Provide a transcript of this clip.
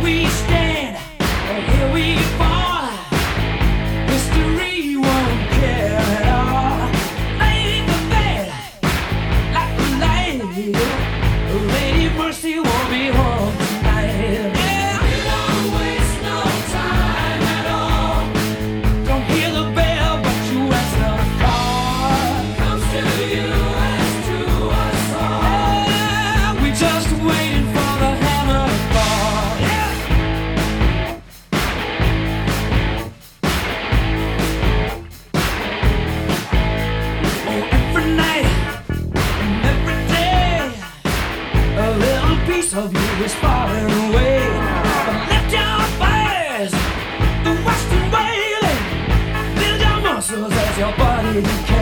we stand, and here we fall. History won't care at all. Lay the bed like a light. Lady Mercy won't be home tonight. Yeah, we won't waste no time at all. Don't hear the bell, but you answer the call. Comes to you as to us all. Yeah, we just waiting for the hammer to fall. Yeah. Oh, every night and every day, a little piece of you is falling away. But lift your fires, the western wailing, build your muscles as your body decays.